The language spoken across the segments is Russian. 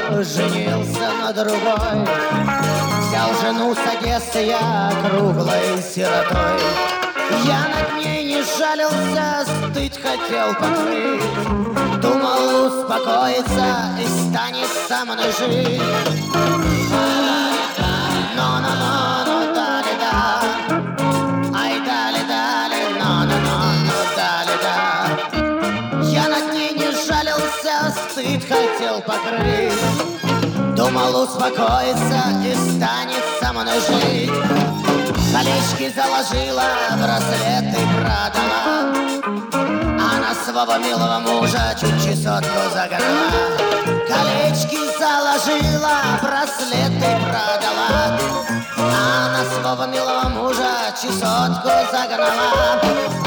женился на другой. Взял жену с Одессы я круглой сиротой. Я над ней не жалился, стыд хотел покрыть. Думал успокоиться и станет со мной жить. Но, дали-да. Ай, дали-дали, но, дали-да. Я над ней не жалился, стыд хотел покрыть. Думал успокоиться и станет со мной жить. Колечки заложила, браслеты продала, а на своего милого мужа чуть чесотку загнала. Колечки заложила, браслеты продала, а на своего милого мужа чесотку загнала.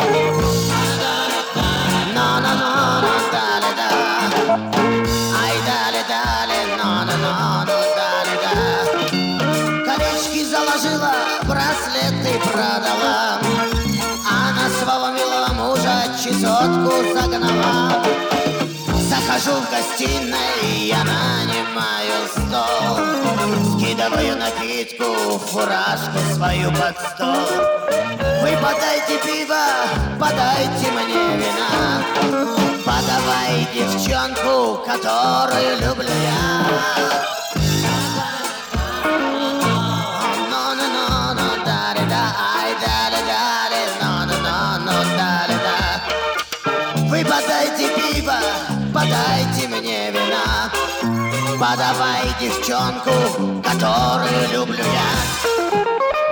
Но, дали-да. Ай, дали-дали, но, дали-да. Колечки заложила, браслеты продала, а на своего милого мужа чесотку загнала. Захожу в гостиной, я нанимаю стол, скидываю накидку, фуражку свою под стол. Вы подайте пиво, подайте мне вина, подавай девчонку, которую люблю я. Вы подайте пиво, подайте мне вина, подавай девчонку, которую люблю я.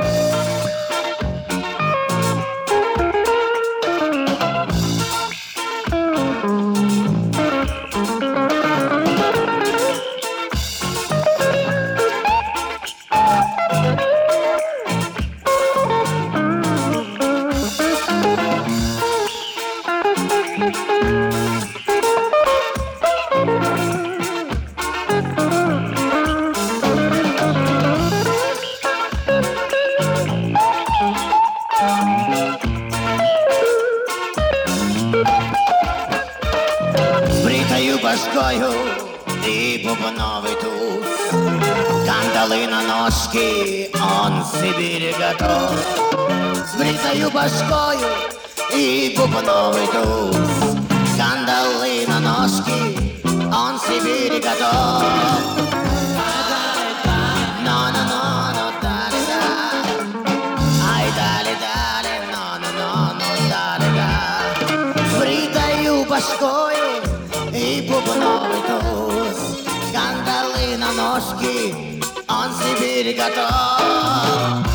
Башкою и бубновый туз, кандалы на ножки, он в Сибири готов. С бритою башкою и бубновый туз, кандалы на ножки, он в Сибири готов. Но, дали-да. Ай, дали-дали, но, дали-да. С бритою башкою и бубновый туз, кандалы на ножки, он в Сибирь готов.